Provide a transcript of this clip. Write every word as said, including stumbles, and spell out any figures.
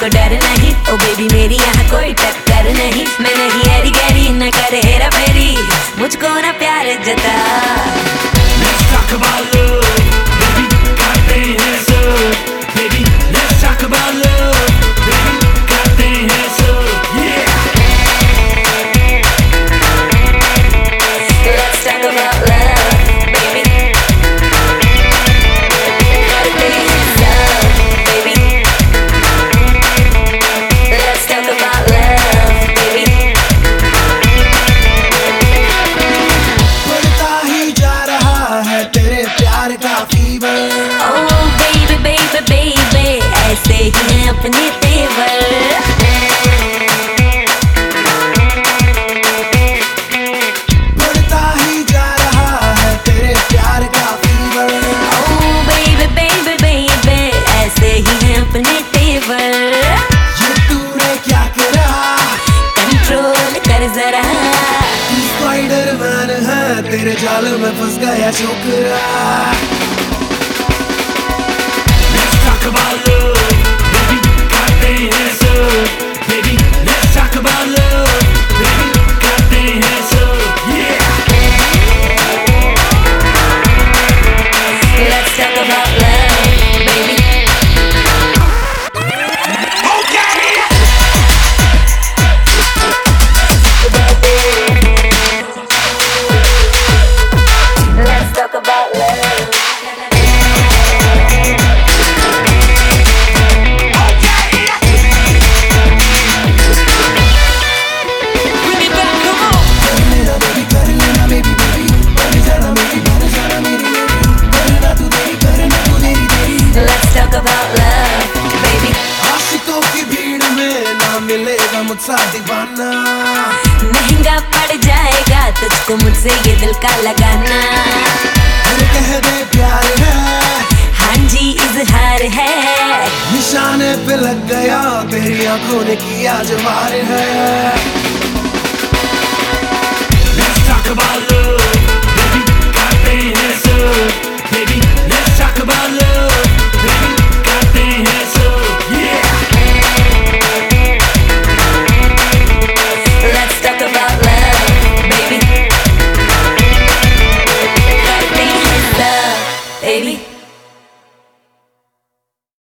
को डर नहीं, ओ बेबी मेरी यहाँ कोई टक्कर नहीं। मैं नहीं एरी गैरी न करे हेरा फेरी, मुझको ना प्यार जता। Let's talk about love, baby, करते हैं सब, baby, let's talk about love, baby, करते हैं सब, yeah. Let's talk about love, baby, करते हैं सब, baby. Let's talk about love, baby. बढ़ता ही जा रहा है तेरे प्यार का fever. Oh baby baby baby, ऐसे ही हैं अपने तेवर। बढ़ता ही जा रहा है तेरे प्यार का fever. Oh baby baby baby, ऐसे ही हैं अपने तेवर। ये तूने क्या करा, कंट्रोल कर जरा। तू स्पाइडरमैन है, तेरे जाल में फंस गया छोकरा। Let's talk about love, baby, करते हैं सब, baby, let's talk about love, baby, करते हैं सब, yeah. Let's talk about love, baby. Let's talk about love. Bring it back, come on. कर लेना baby, कर लेना baby, baby, बन जाना मेरी, बन जाना मेरी, मेरी, करना तू देरी, करना तू देरी, देरी। Let's talk about love, baby. आशिकों की भीड़ में ना मिलेगा मुझसा दीवाना। महंगा पड़ जाएगा तुझको मुझसे ये दिल का लगाना। फिर कह दे प्यार है, हाँ जी इजहार है। निशाने पे लग गया, तेरी आंखों ने किया जो वार है।